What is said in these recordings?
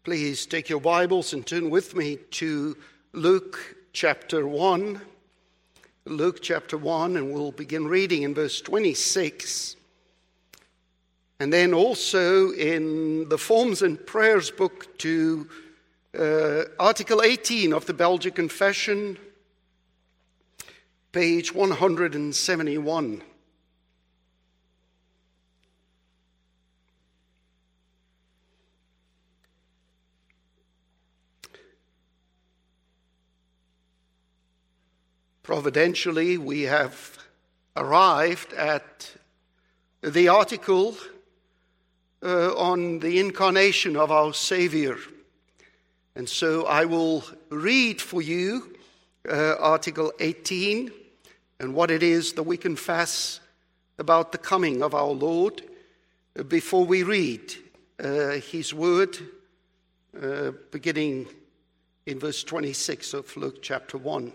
Please take your Bibles and turn with me to Luke chapter 1. Luke chapter 1, and we'll begin reading in verse 26. And then also in the Forms and Prayers book to Article 18 of the Belgic Confession, page 171. Providentially, we have arrived at the article on the incarnation of our Savior. And so I will read for you Article 18 and what it is that we confess about the coming of our Lord before we read His word, beginning in verse 26 of Luke chapter 1.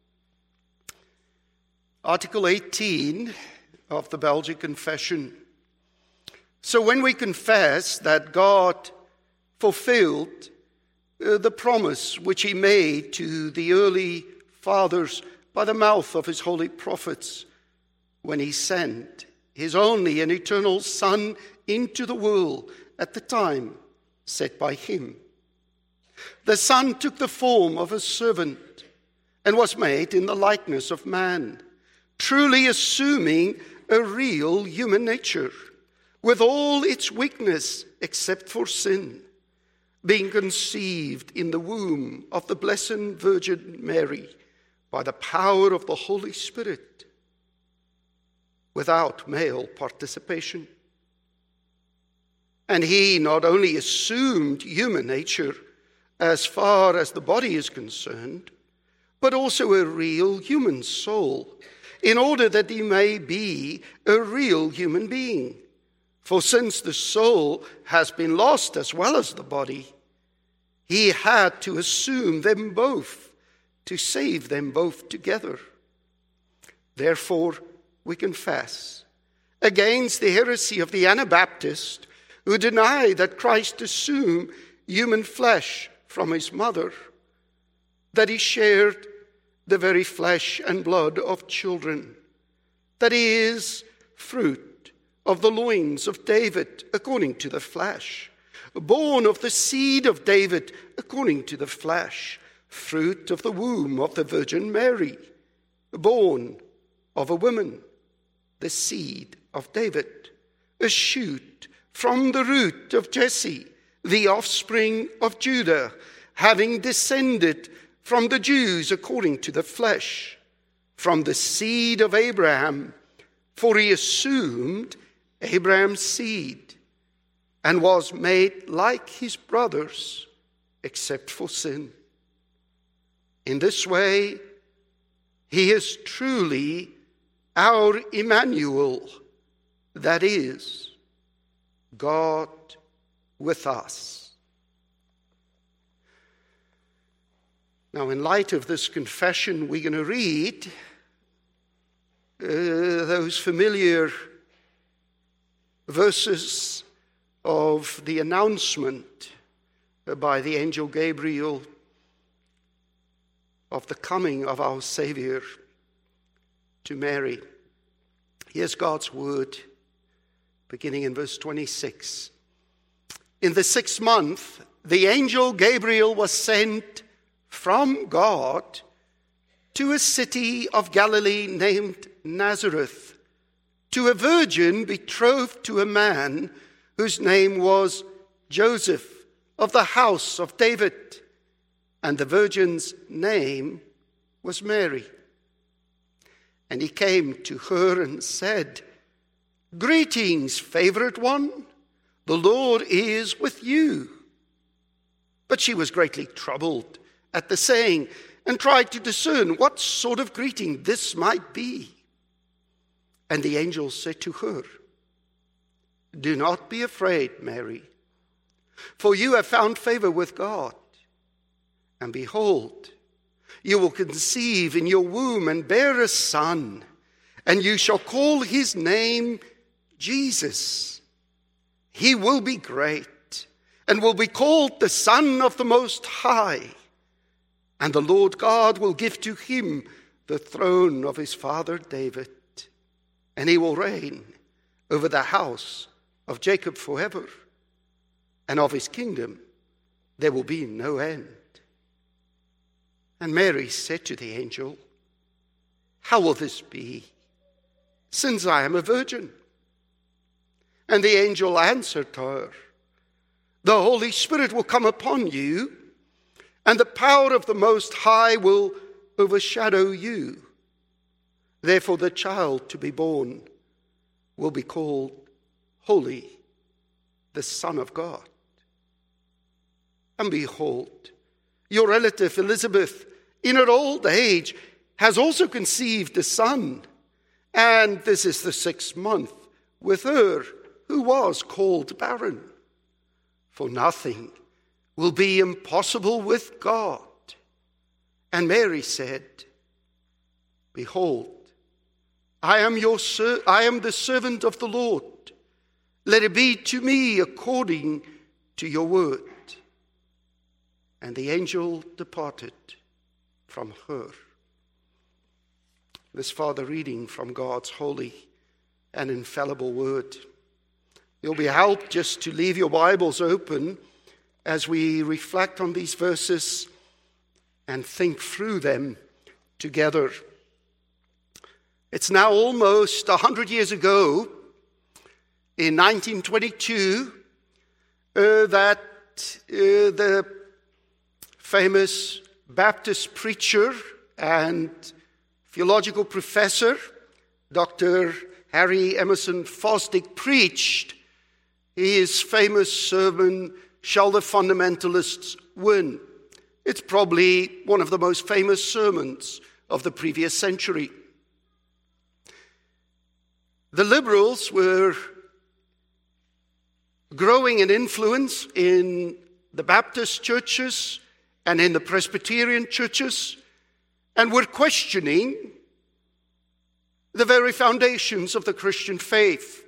Article 18 of the Belgic Confession. So when we confess that God fulfilled the promise which he made to the early fathers by the mouth of his holy prophets, when he sent his only and eternal Son into the world at the time set by him. The Son took the form of a servant and was made in the likeness of man, truly assuming a real human nature, with all its weakness except for sin, being conceived in the womb of the Blessed Virgin Mary by the power of the Holy Spirit, without male participation. And he not only assumed human nature as far as the body is concerned, but also a real human soul, in order that he may be a real human being. For since the soul has been lost as well as the body, he had to assume them both, to save them both together. Therefore, we confess against the heresy of the Anabaptists, who deny that Christ assumed human flesh from his mother, that he shared the very flesh and blood of children, that he is fruit of the loins of David according to the flesh, born of the seed of David according to the flesh, fruit of the womb of the Virgin Mary, born of a woman, the seed of David, a shoot from the root of Jesse, the offspring of Judah, having descended from the Jews according to the flesh, from the seed of Abraham, for he assumed Abraham's seed, and was made like his brothers, except for sin. In this way, he is truly our Emmanuel, that is, God with us. Now, in light of this confession, we're going to read those familiar verses of the announcement by the angel Gabriel of the coming of our Savior to Mary. Here's God's word, beginning in verse 26. In the 6th month, the angel Gabriel was sent from God to a city of Galilee named Nazareth, to a virgin betrothed to a man whose name was Joseph, of the house of David, and the virgin's name was Mary. And he came to her and said, "Greetings, favorite one, the Lord is with you." But she was greatly troubled at the saying, and tried to discern what sort of greeting this might be. And the angel said to her, "Do not be afraid, Mary, for you have found favor with God. And behold, you will conceive in your womb and bear a son, and you shall call his name Jesus. He will be great and will be called the Son of the Most High. And the Lord God will give to him the throne of his father David, and he will reign over the house of Jacob forever, and of his kingdom there will be no end. And Mary said to the angel, "How will this be, since I am a virgin?" And the angel answered her, "The Holy Spirit will come upon you, and the power of the Most High will overshadow you. Therefore the child to be born will be called Holy, the Son of God. And behold, your relative Elizabeth, in her old age, has also conceived a son, and this is the 6th month with her who was called barren. For nothing will be impossible with God." And Mary said, "Behold, I am the servant of the Lord. Let it be to me according to your word." And the angel departed from her. This further reading from God's holy and infallible word. You'll be helped just to leave your Bibles open as we reflect on these verses and think through them together. It's now almost 100 years ago, in 1922, that the famous Baptist preacher and theological professor, Dr. Harry Emerson Fosdick, preached his famous sermon, "Shall the Fundamentalists Win?" It's probably one of the most famous sermons of the previous century. The liberals were growing in influence in the Baptist churches and in the Presbyterian churches, and were questioning the very foundations of the Christian faith.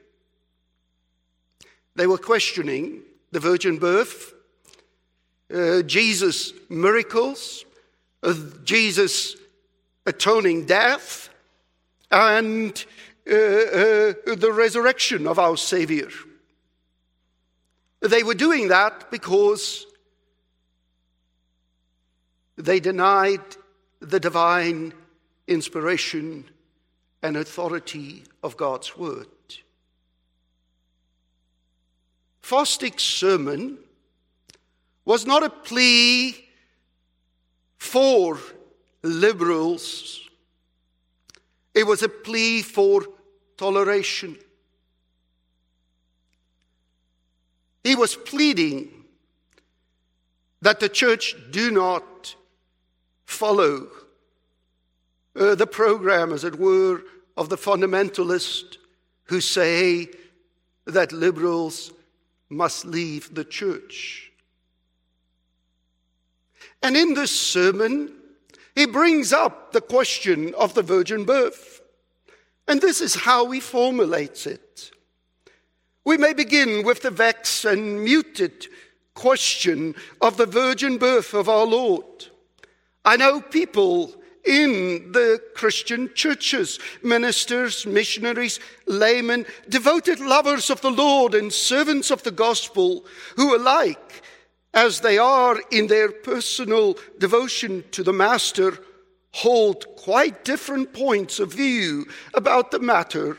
They were questioning the virgin birth, Jesus' miracles, Jesus' atoning death, and the resurrection of our Savior. They were doing that because they denied the divine inspiration and authority of God's word. Fosdick's sermon was not a plea for liberals. It was a plea for toleration. He was pleading that the church do not follow the program, as it were, of the fundamentalists who say that liberals must leave the church. And in this sermon, he brings up the question of the virgin birth. And this is how he formulates it. We may begin with the vexed and muted question of the virgin birth of our Lord. I know people in the Christian churches, ministers, missionaries, laymen, devoted lovers of the Lord and servants of the gospel, who alike, as they are in their personal devotion to the Master, hold quite different points of view about the matter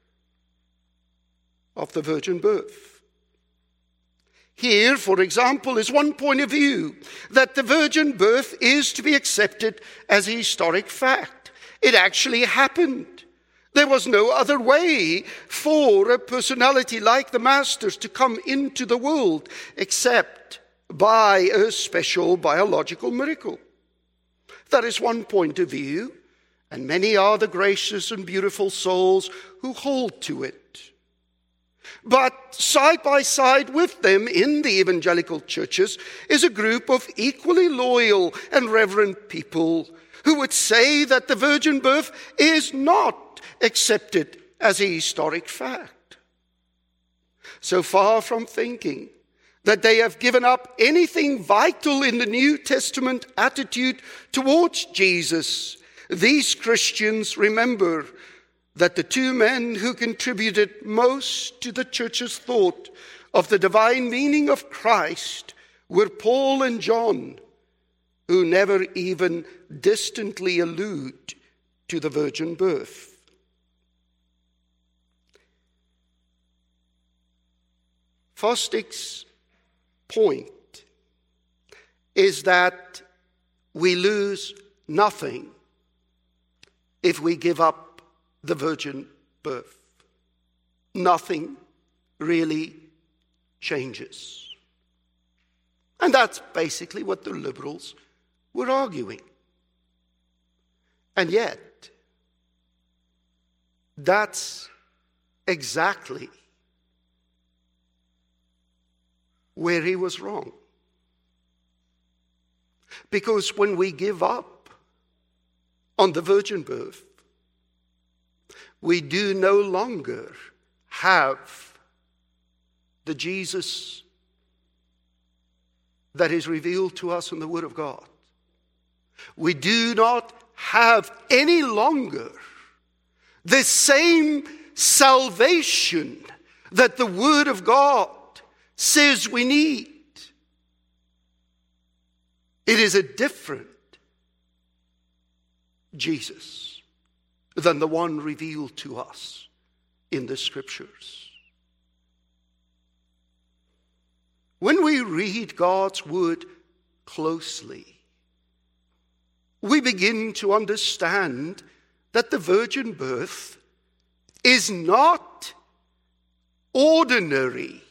of the virgin birth. Here, for example, is one point of view, that the virgin birth is to be accepted as a historic fact. It actually happened. There was no other way for a personality like the Master's to come into the world except by a special biological miracle. That is one point of view, and many are the gracious and beautiful souls who hold to it. But side by side with them in the evangelical churches is a group of equally loyal and reverent people who would say that the virgin birth is not accepted as a historic fact. So far from thinking that they have given up anything vital in the New Testament attitude towards Jesus, these Christians remember that the two men who contributed most to the church's thought of the divine meaning of Christ were Paul and John, who never even distantly allude to the virgin birth. Fosdick's point is that we lose nothing if we give up the virgin birth. Nothing really changes. And that's basically what the liberals were arguing. And yet, that's exactly where he was wrong. Because when we give up on the virgin birth, we do no longer have the Jesus that is revealed to us in the Word of God. We do not have any longer the same salvation that the Word of God says we need. It is a different Jesus than the one revealed to us in the Scriptures. When we read God's Word closely, we begin to understand that the virgin birth is not ordinary.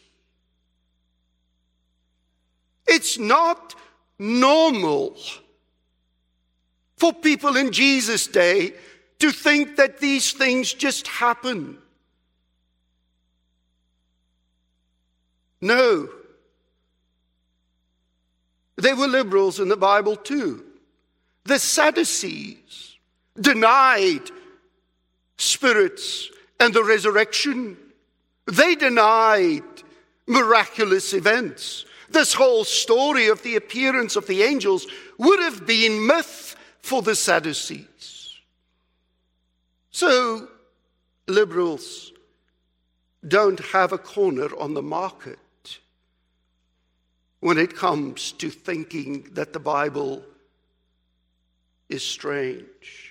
It's not normal for people in Jesus' day to think that these things just happen. No. There were liberals in the Bible too. The Sadducees denied spirits and the resurrection. They denied miraculous events. This whole story of the appearance of the angels would have been myth for the Sadducees. So, liberals don't have a corner on the market when it comes to thinking that the Bible is strange.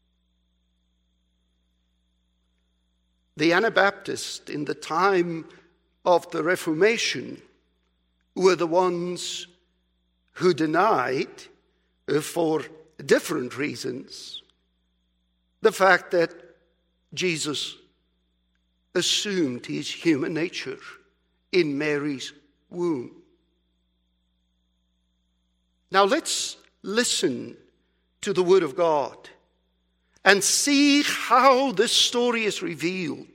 The Anabaptists in the time of the Reformation were the ones who denied, for different reasons, the fact that Jesus assumed his human nature in Mary's womb. Now let's listen to the Word of God and see how this story is revealed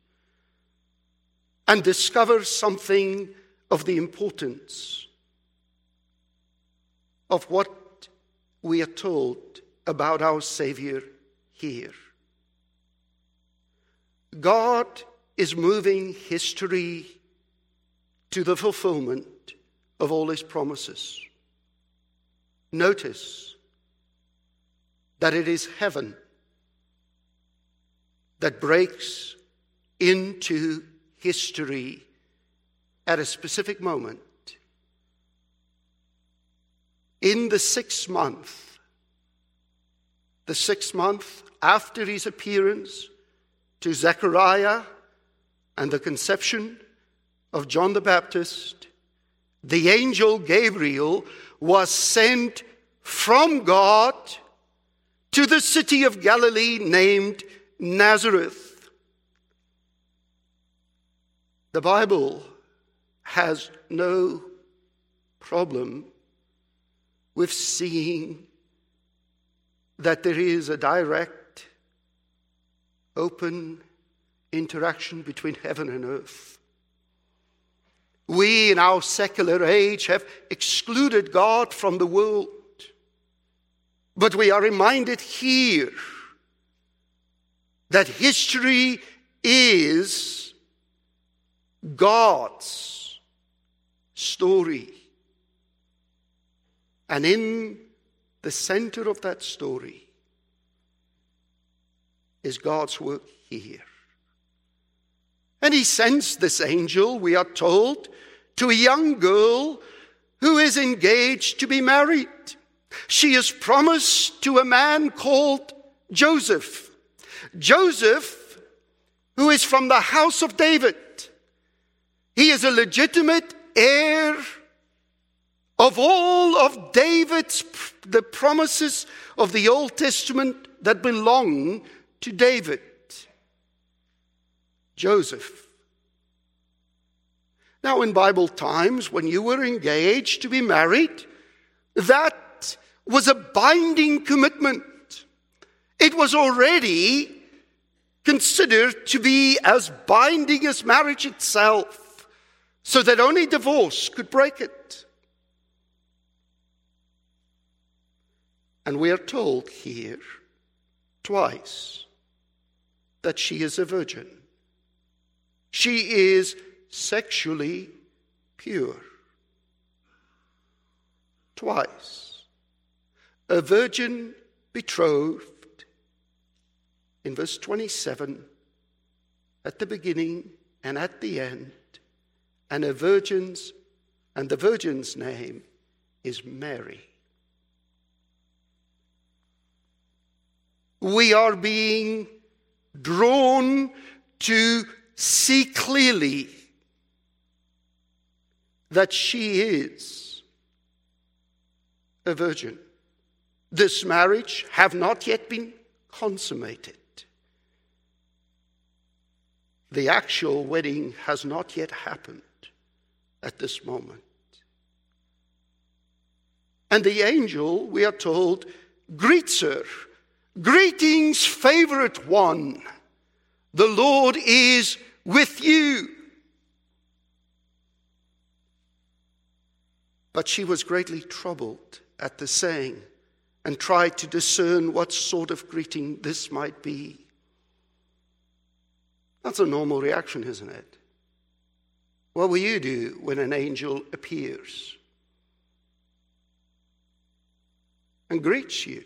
and discover something of the importance of what we are told about our Savior here. God is moving history to the fulfillment of all his promises. Notice that it is heaven that breaks into history at a specific moment. In the 6th month after his appearance to Zechariah and the conception of John the Baptist, the angel Gabriel was sent from God to the city of Galilee named Nazareth. The Bible has no problem with seeing that there is a direct, open interaction between heaven and earth. We in our secular age have excluded God from the world. But we are reminded here that history is God's story. And in the center of that story is God's work here. And he sends this angel, we are told, to a young girl who is engaged to be married. She is promised to a man called Joseph. Joseph, who is from the house of David. He is a legitimate heir of all of the promises of the Old Testament that belong to David. Joseph. Now, in Bible times, when you were engaged to be married, that was a binding commitment. It was already considered to be as binding as marriage itself, so that only divorce could break it. And we are told here twice that she is a virgin. She is sexually pure. Twice. A virgin betrothed in verse 27 at the beginning and at the end, and the virgin's name is Mary. We are being drawn to see clearly that she is a virgin. This marriage have not yet been consummated. The actual wedding has not yet happened at this moment. And the angel, we are told, greets her. Greetings, favorite one. The Lord is with you. But she was greatly troubled at the saying and tried to discern what sort of greeting this might be. That's a normal reaction, isn't it? What will you do when an angel appears and greets you?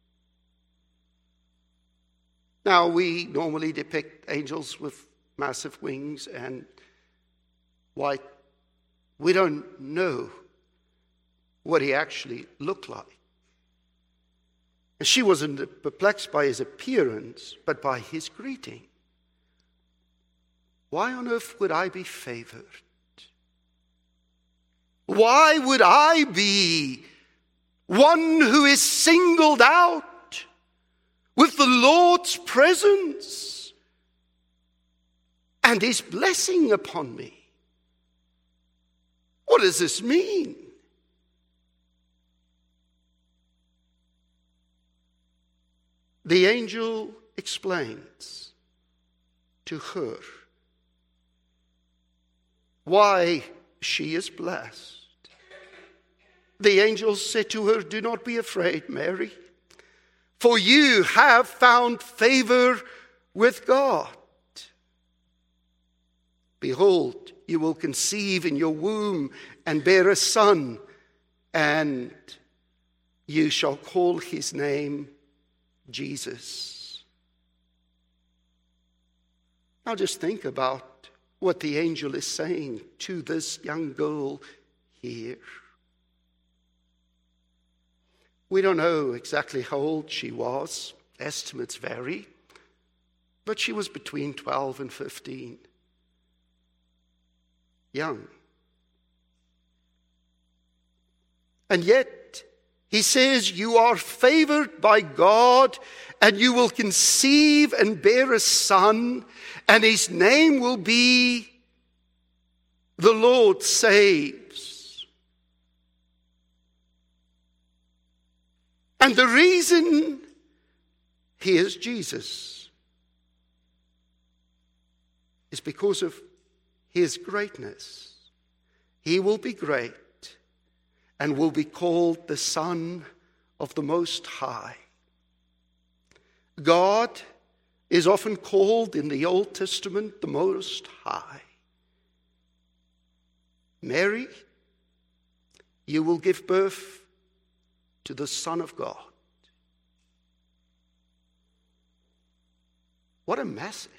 Now, we normally depict angels with massive wings and white. We don't know what he actually looked like. And she wasn't perplexed by his appearance, but by his greeting. Why on earth would I be favored? Why would I be one who is singled out with the Lord's presence and his blessing upon me? What does this mean? The angel explains to her why she is blessed. The angel said to her, "Do not be afraid, Mary, for you have found favor with God. Behold, you will conceive in your womb and bear a son, and you shall call his name Jesus." Now just think about what the angel is saying to this young girl here. We don't know exactly how old she was. Estimates vary. But she was between 12 and 15. Young. And yet, he says, you are favored by God, and you will conceive and bear a son, and his name will be the Lord Saves. And the reason he is Jesus is because of his greatness. He will be great and will be called the Son of the Most High. God is often called in the Old Testament the Most High. Mary you will give birth to the Son of God. What a message.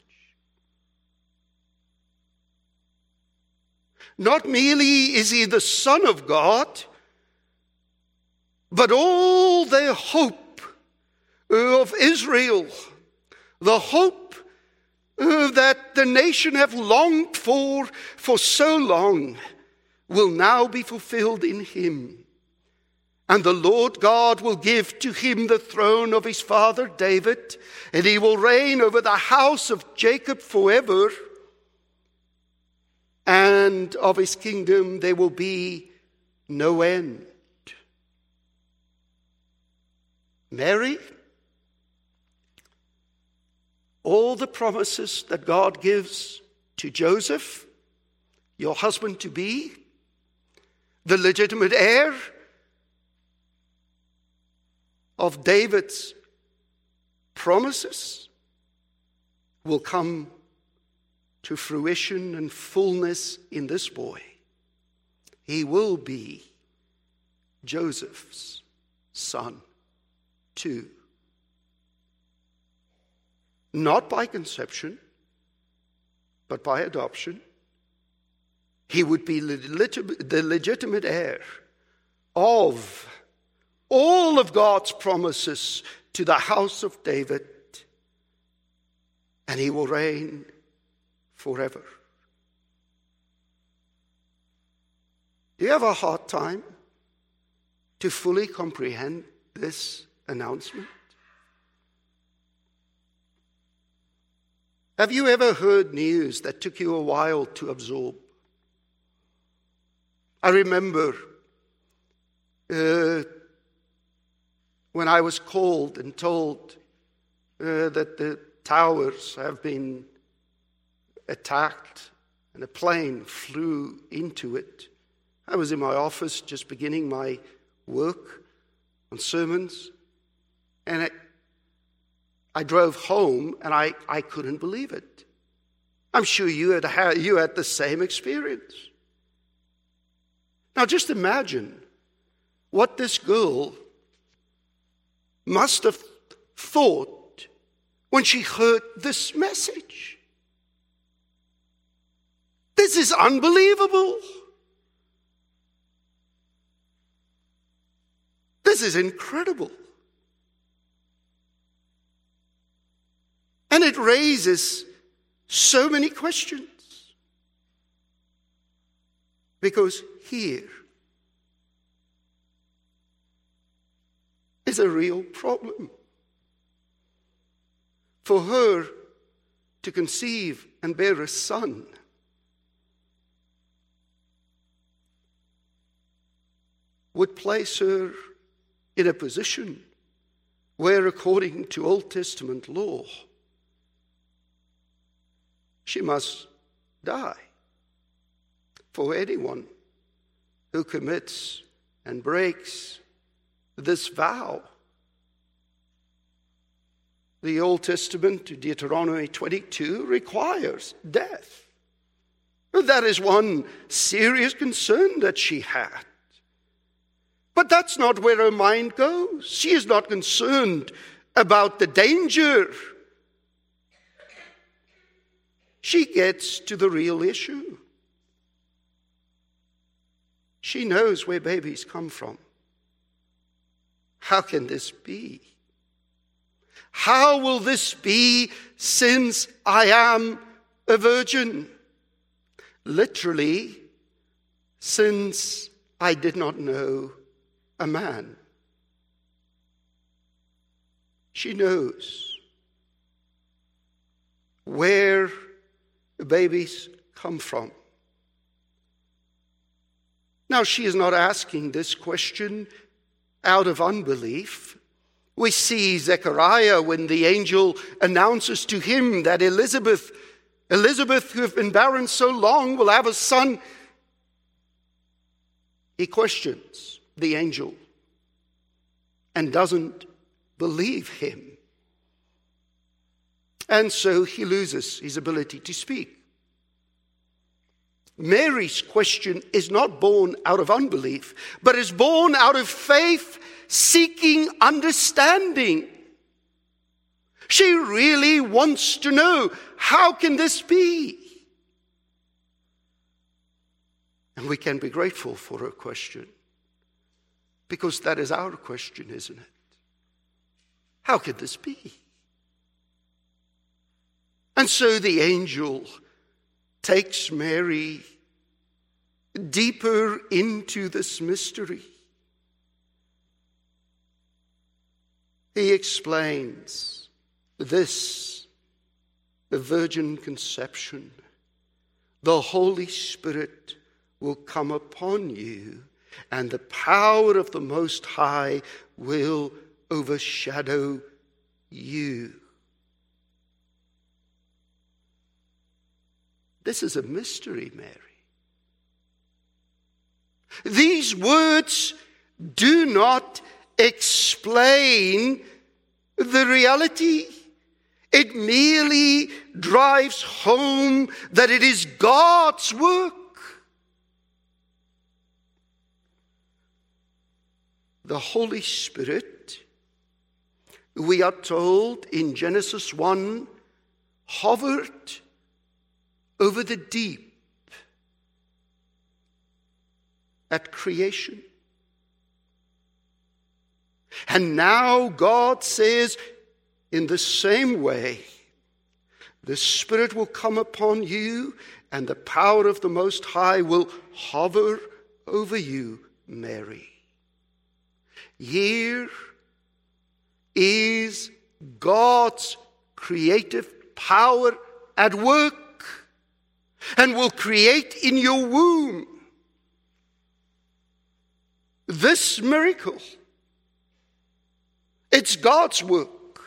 Not merely is he the Son of God, but all the hope of Israel, the hope that the nation have longed for so long, will now be fulfilled in him. And the Lord God will give to him the throne of his father David, and he will reign over the house of Jacob forever. And of his kingdom there will be no end. Mary, all the promises that God gives to Joseph, your husband-to-be, the legitimate heir of David's promises, will come to fruition and fullness in this boy. He will be Joseph's son too. Not by conception, but by adoption. He would be the legitimate heir of all of God's promises to the house of David, and he will reign forever. Do you have a hard time to fully comprehend this announcement? Have you ever heard news that took you a while to absorb? I remember when I was called and told that the towers have been attacked and a plane flew into it. I was in my office just beginning my work on sermons, and I drove home and I couldn't believe it. I'm sure you had the same experience. Now just imagine what this girl must have thought when she heard this message. This is unbelievable. This is incredible. And it raises so many questions. Because here is a real problem. For her to conceive and bear a son would place her in a position where, according to Old Testament law, she must die. For anyone who commits and breaks this vow, the Old Testament, Deuteronomy 22, requires death. That is one serious concern that she had. But that's not where her mind goes. She is not concerned about the danger. She gets to the real issue. She knows where babies come from. How can this be? How will this be since I am a virgin? Literally, since I did not know a man. She knows where babies come from. Now, she is not asking this question out of unbelief. We see Zechariah when the angel announces to him that Elizabeth, who has been barren so long, will have a son. He questions the angel and doesn't believe him. And so he loses his ability to speak. Mary's question is not born out of unbelief, but is born out of faith seeking understanding. She really wants to know, how can this be? And we can be grateful for her question, because that is our question, isn't it? How could this be? And so the angel takes Mary deeper into this mystery. He explains this, the virgin conception. The Holy Spirit will come upon you, and the power of the Most High will overshadow you. This is a mystery, Mary. These words do not explain the reality. It merely drives home that it is God's work. The Holy Spirit, we are told in Genesis 1, hovered over the deep at creation. And now God says, in the same way, the Spirit will come upon you, and the power of the Most High will hover over you, Mary. Here is God's creative power at work, and will create in your womb this miracle. It's God's work.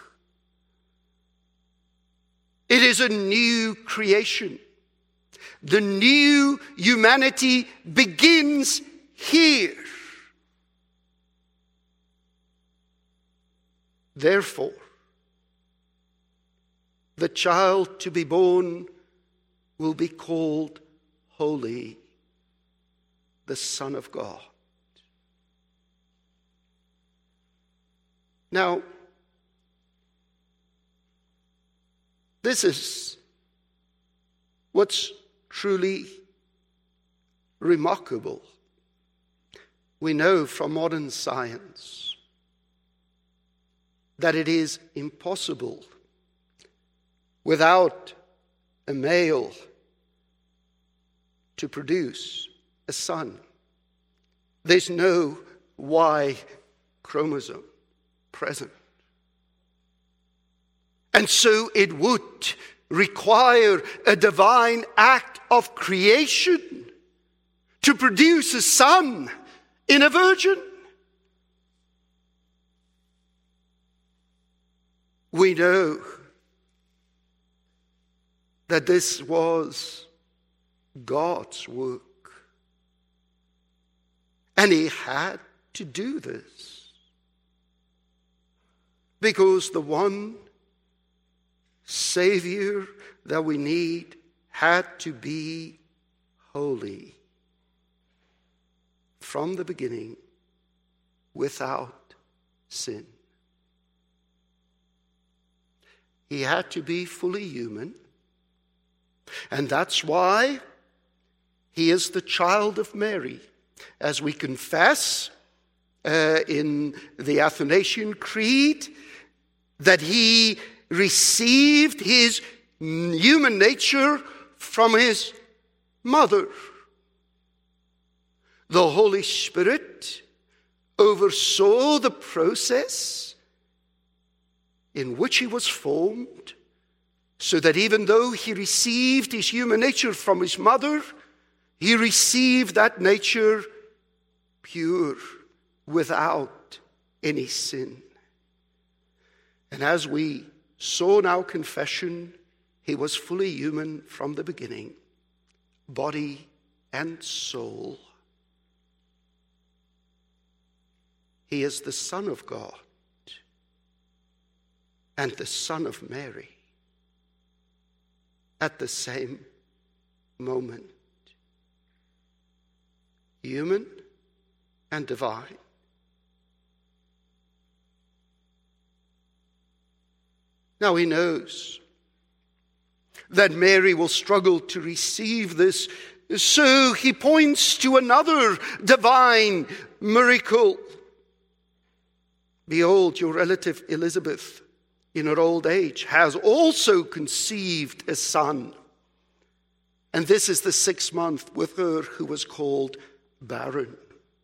It is a new creation. The new humanity begins here. Therefore, the child to be born will be called Holy, the Son of God. Now, this is what's truly remarkable. We know from modern science that it is impossible without a male to produce a son. There's no Y chromosome present. And so it would require a divine act of creation to produce a son in a virgin. We know that this was God's work. And he had to do this because the one Savior that we need had to be holy from the beginning, without sin. He had to be fully human, and that's why he is the child of Mary. As we confess in the Athanasian Creed, that he received his human nature from his mother. The Holy Spirit oversaw the process in which he was formed, so that even though he received his human nature from his mother, he received that nature pure, without any sin. And as we saw in our confession, he was fully human from the beginning, body and soul. He is the Son of God and the Son of Mary at the same moment. human and divine. Now he knows that Mary will struggle to receive this, so he points to another divine miracle. Behold, your relative Elizabeth, in her old age, has also conceived a son. And this is the 6th month with her who was called barren.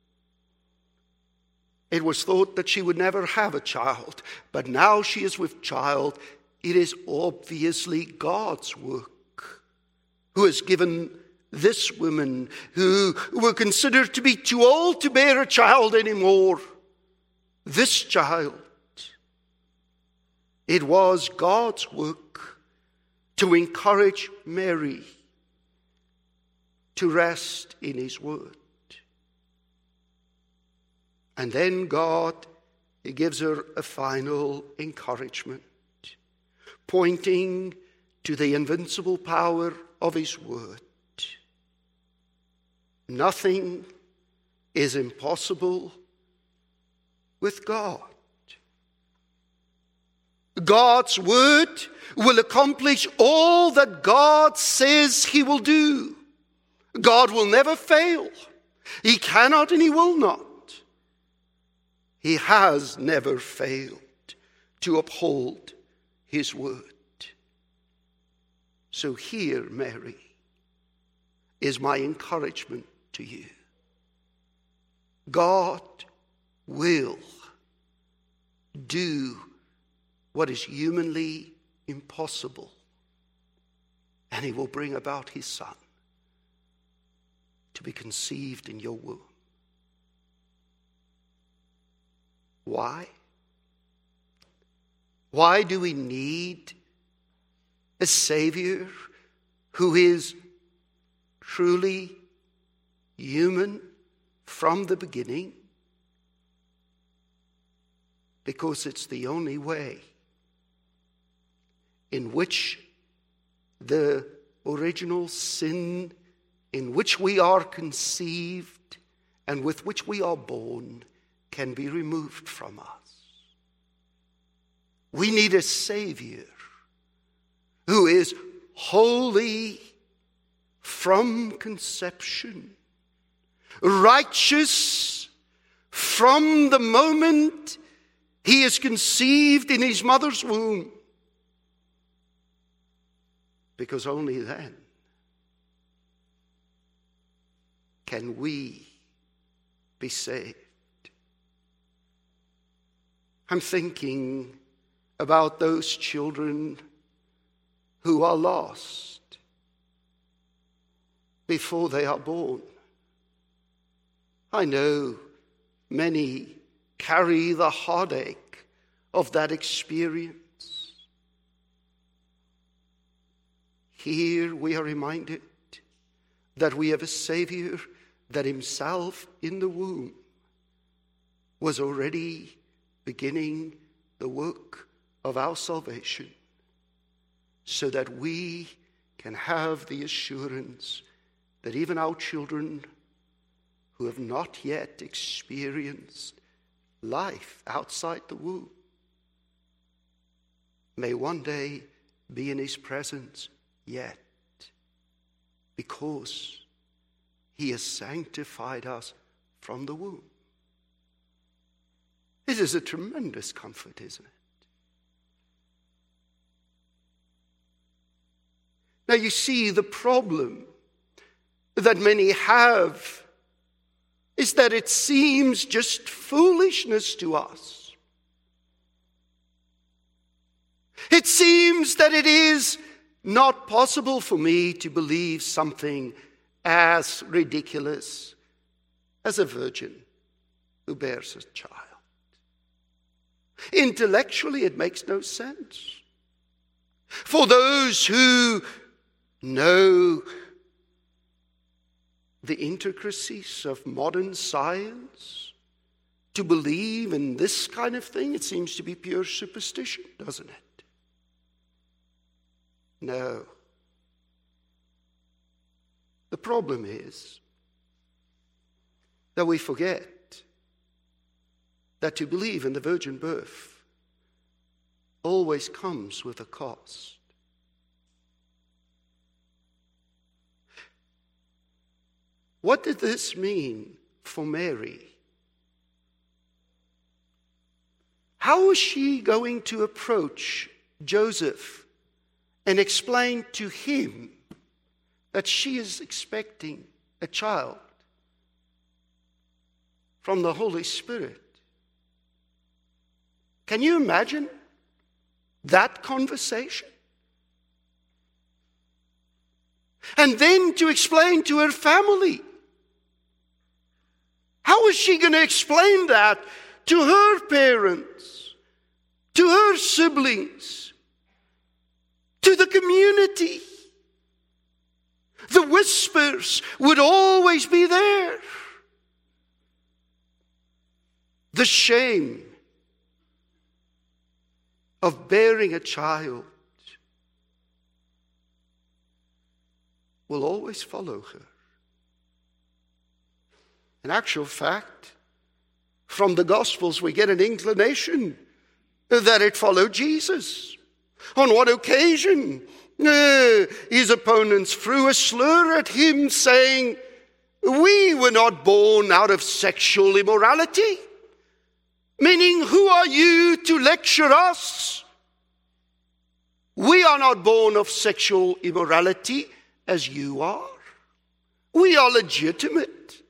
It was thought that she would never have a child, but now she is with child. It is obviously God's work, who has given this woman, who were considered to be too old to bear a child anymore, this child. It was God's work to encourage Mary to rest in his word. And then God gives her a final encouragement, pointing to the invincible power of his word. Nothing is impossible with God. God's word will accomplish all that God says he will do. God will never fail. He cannot and he will not. He has never failed to uphold his word. So here, Mary, is my encouragement to you. God will do what is humanly impossible, and he will bring about his son to be conceived in your womb. Why? Why do we need a Savior who is truly human from the beginning? Because it's the only way in which the original sin in which we are conceived and with which we are born can be removed from us. We need a Savior who is holy from conception, righteous from the moment he is conceived in his mother's womb, because only then can we be saved. I'm thinking about those children who are lost before they are born. I know many carry the heartache of that experience. Here we are reminded that we have a Savior that himself in the womb was already beginning the work of our salvation, so that we can have the assurance that even our children who have not yet experienced life outside the womb may one day be in his presence yet, because he has sanctified us from the womb. It is a tremendous comfort, isn't it? Now you see, the problem that many have is that it seems just foolishness to us. It seems that it is not possible for me to believe something as ridiculous as a virgin who bears a child. Intellectually, it makes no sense. For those who know the intricacies of modern science, to believe in this kind of thing, it seems to be pure superstition, doesn't it? No. The problem is that we forget that to believe in the virgin birth always comes with a cost. What did this mean for Mary? How is she going to approach Joseph and explain to him that she is expecting a child from the Holy Spirit? Can you imagine that conversation? And then to explain to her family. How is she going to explain that to her parents, to her siblings, to the community? The whispers would always be there. The shame of bearing a child will always follow her. In actual fact, from the Gospels we get an inclination that it followed Jesus. On what occasion? His opponents threw a slur at him, saying, "We were not born out of sexual immorality." Meaning, who are you to lecture us? We are not born of sexual immorality as you are. We are legitimate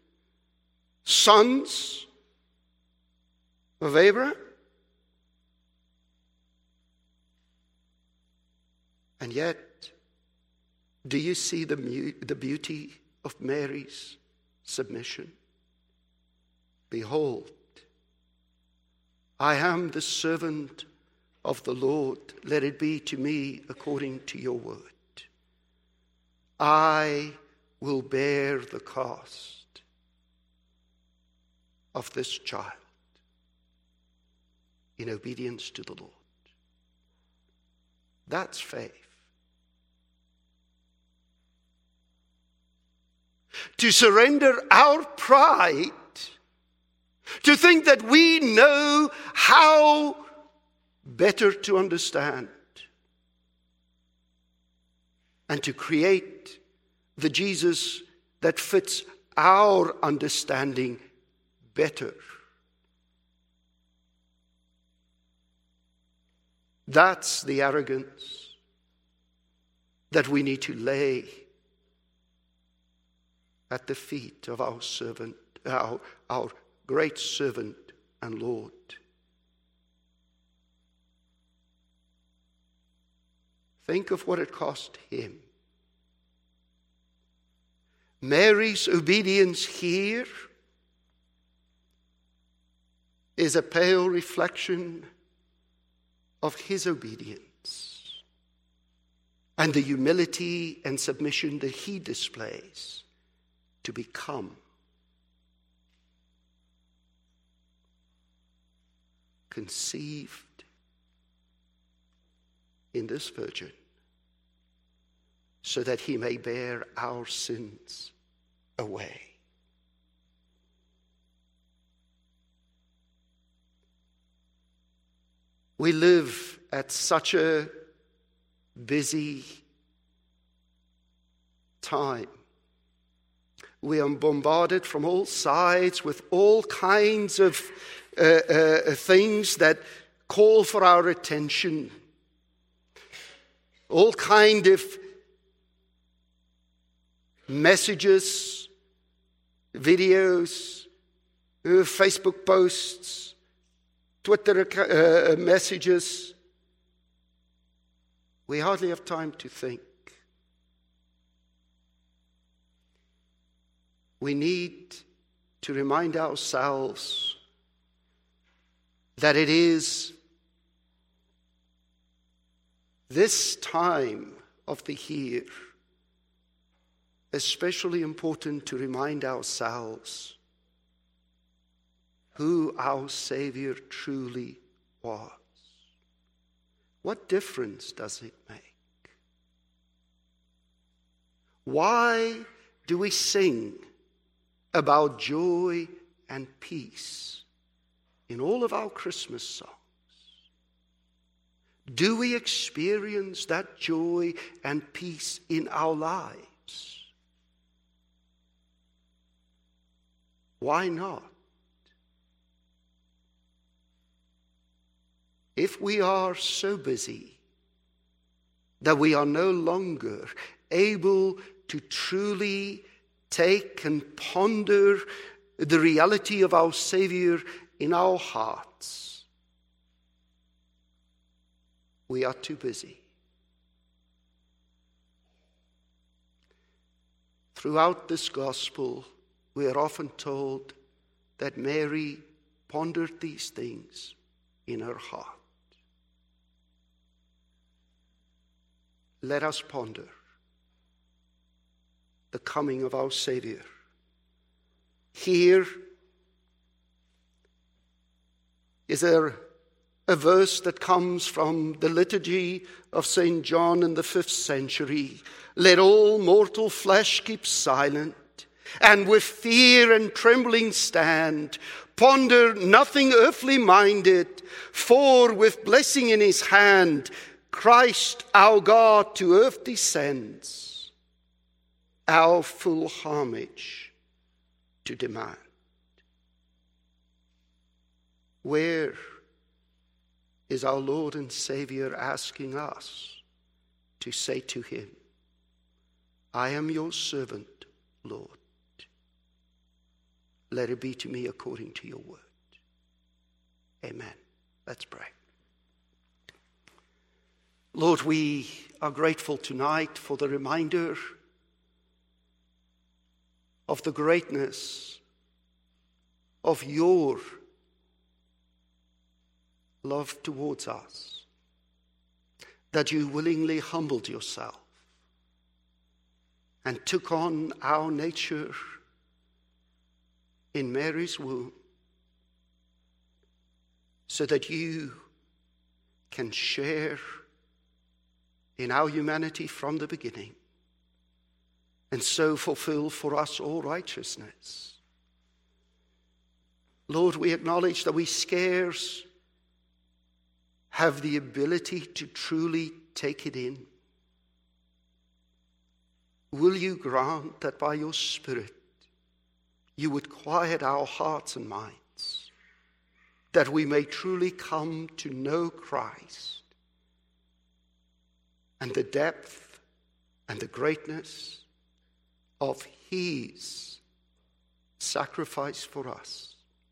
sons of Abraham. And yet, do you see the beauty of Mary's submission? Behold, I am the servant of the Lord. Let it be to me according to your word. I will bear the cost of this child in obedience to the Lord. That's faith. To surrender our pride, to think that we know how better to understand, and to create the Jesus that fits our understanding better. That's the arrogance that we need to lay at the feet of our servant, our great servant and Lord. Think of what it cost him. Mary's obedience here is a pale reflection of his obedience and the humility and submission that he displays to become conceived in this virgin so that he may bear our sins away. We live at such a busy time. We are bombarded from all sides with all kinds of things that call for our attention. All kind of messages, videos, Facebook posts, Twitter messages. We hardly have time to think. We need to remind ourselves that it is this time of the year especially important to remind ourselves who our Savior truly was. What difference does it make? Why do we sing about joy and peace in all of our Christmas songs? Do we experience that joy and peace in our lives? Why not? If we are so busy that we are no longer able to truly take and ponder the reality of our Savior in our hearts, we are too busy. Throughout this gospel, we are often told that Mary pondered these things in her heart. Let us ponder the coming of our Savior. Here is a verse that comes from the liturgy of St. John in the 5th century. Let all mortal flesh keep silent, and with fear and trembling stand. Ponder nothing earthly minded, for with blessing in his hand, Christ our God to earth descends, our full homage to demand. Where is our Lord and Savior asking us to say to him, I am your servant, Lord. Let it be to me according to your word. Amen. Let's pray. Lord, we are grateful tonight for the reminder of the greatness of your love towards us, that you willingly humbled yourself and took on our nature in Mary's womb so that you can share in our humanity from the beginning and so fulfill for us all righteousness. Lord, we acknowledge that we scarce have the ability to truly take it in. Will you grant that by your Spirit you would quiet our hearts and minds, that we may truly come to know Christ and the depth and the greatness of his sacrifice for us,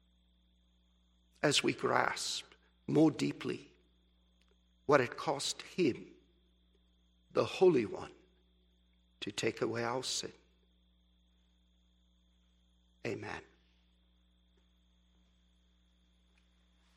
as we grasp more deeply what it cost him, the Holy One, to take away our sin. Amen.